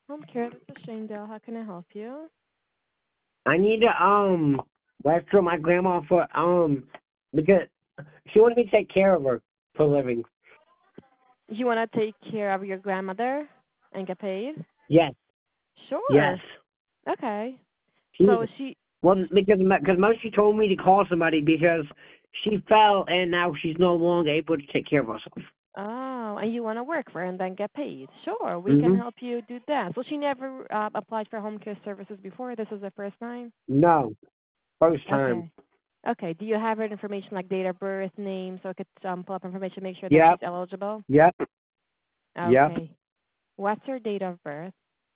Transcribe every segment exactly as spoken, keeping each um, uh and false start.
Home care, this is Shane. How can I help you? I need to um rescue my grandma for um because she wanted me to take care of her for a living. You want to take care of your grandmother and get paid? Yes, yes. Sure. Okay. She So she, well because because most she told me to call somebody because she fell and now she's no longer able to take care of herself. oh, and you want to work for her and then get paid? Sure, we can Mhm. help you do that. So she never uh, applied for home care services before. This is the first time. No, first time. Okay. Okay. Do you have her information like date of birth, name, so I could um, pull up information, make sure that she's Yep, eligible? yep, yep. Okay. What's her date of birth?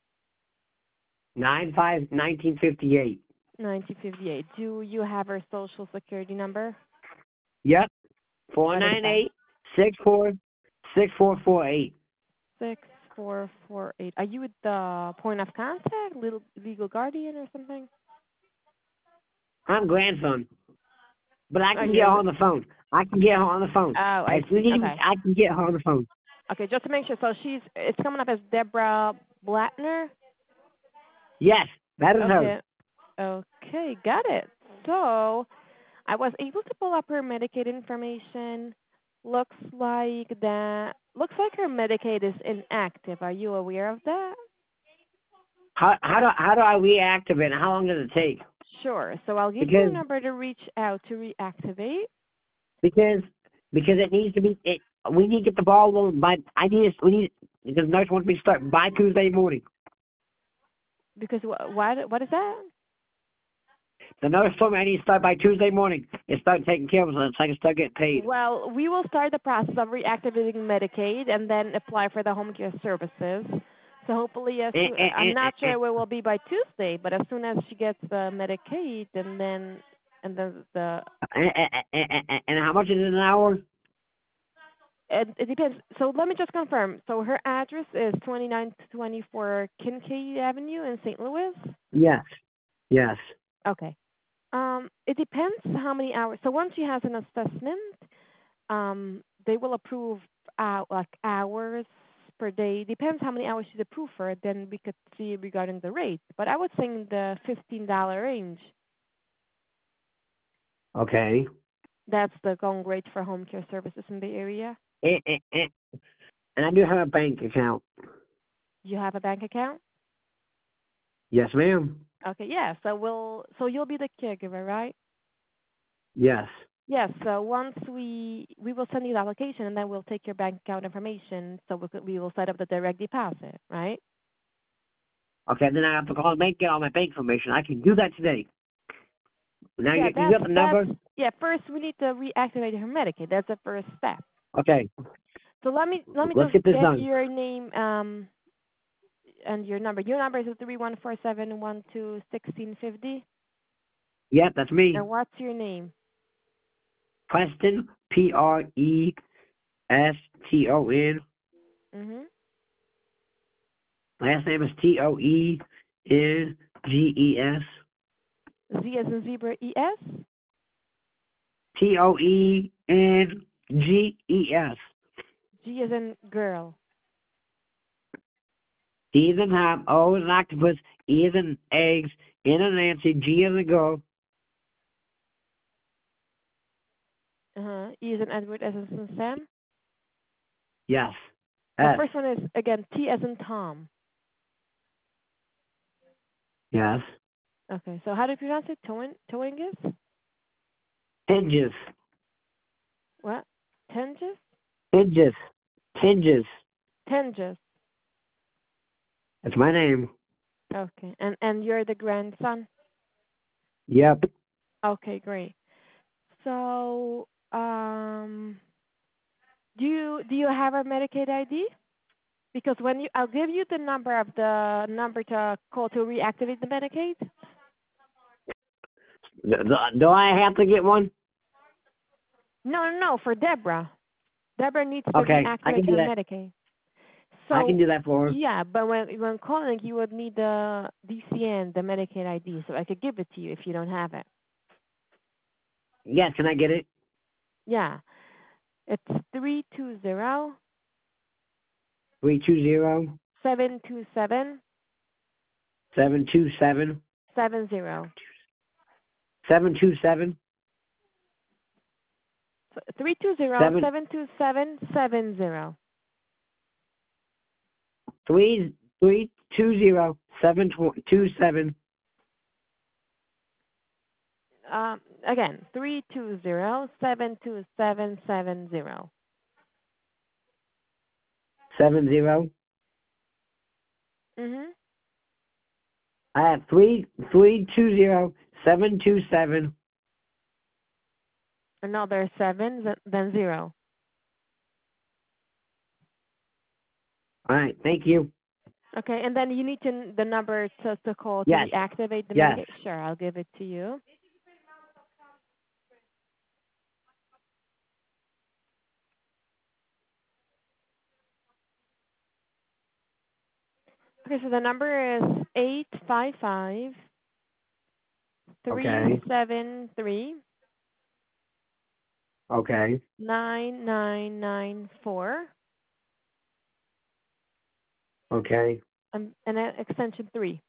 Nine five nineteen fifty eight. nineteen fifty-eight. Do you have her social security number? Yep. Four What is nine that? eight six four six four four eight. Six four four eight. Are you with the point of contact, little legal guardian or something? I'm grandson. But I Oh, can get her you're. on the phone. I can get her on the phone. Oh, I If you see. need me, Okay. I can get her on the phone. Okay, just to make sure. So she's. It's coming up as Deborah Blattner. Yes, that is her. Okay. Okay, got it. So I was able to pull up her Medicaid information. Looks like that. Looks like her Medicaid is inactive. Are you aware of that? How how do how do I reactivate? And how long does it take? Sure. So I'll give you a Because number to reach out to reactivate. because because it needs to be. It, we need to get the ball rolling by. I need to, we need because the nurse wants me to start by Tuesday morning. Because wh- what what is that? The nurse told me I need to start by Tuesday morning and start taking care of myself so I can start getting paid. Well, we will start the process of reactivating Medicaid and then apply for the home care services. So hopefully, as And, soon, I'm and, not and, sure where we'll be by Tuesday, but as soon as she gets the Medicaid, and then and the the and, and, and, and how much is it an hour? it, it depends. So let me just confirm. So her address is twenty-nine twenty-four Kincaid Avenue in Saint Louis. Yes, yes. Okay. Um, it depends how many hours. So once she has an assessment, um, they will approve uh, like hours per day. Depends how many hours she's approved for. Then we could see regarding the rate. But I would say in the fifteen dollar range. Okay. That's the going rate for home care services in the area. And, and, and and I do have a bank account. You have a bank account? Yes, ma'am. Okay, yeah. So we'll so you'll be the caregiver, right? Yes. Yes. So once we we will send you the application, and then we'll take your bank account information. So we could, we will set up the direct deposit, right? Okay, then I have to call the bank, get all my bank information. I can do that today. Now Yeah, you, you that's got the that's number? yeah. First, we need to reactivate her Medicaid. That's the first step. Okay, So let me let me let's just get this get done. your name um and your number. Your number is three one four seven one two sixteen fifty. Yep, that's me. And what's your name? Preston, P R E S T O N. Mhm. Last name is T O E N G E S. Z as in zebra. E S. T O E N G E S. G as in girl. D is in ham, O is an octopus, E is in eggs, N is Nancy, G is in girl. Uh huh. E as in Edward. S as in Sam. Yes. The S. first one is again T as in Tom. Yes. Okay. So how do you pronounce it? Toin Toingus? Hinges. What? Tengus? Hinges. Hinges. Tengus. That's my name. Okay. And and you're the grandson. Yep. Okay, great. So um, do you do you have a Medicaid I D? Because when you, I'll give you the number of the number to call to reactivate the Medicaid. Do do I have to get one? No, no, no, for Deborah. Deborah needs to Okay, I reactivate can do her that. Medicaid. I can So do that for her. yeah, but when when calling, you would need the D C N, the Medicaid I D, so I could give it to you if you don't have it. Yes, can I get it? Yeah, it's three two zero Three two zero seven two seven. seven two seven seven zero. seven two seven Three two zero seven seven two seven seven zero. three three two zero seven two seven Um, again, three two zero seven two seven seven zero. seven zero. Mhm. I have three three two zero seven two seven. Another seven, th- then zero. All right, thank you. Okay, and then you need to the number to to call to Yes, reactivate the yes. mitigate. Sure, I'll give it to you. Okay, so the number is eight five five three Okay, seven three okay, nine nine nine four, okay. and and then extension three.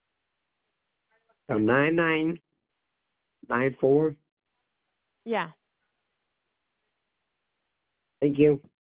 So nine nine nine four. Yeah. Thank you.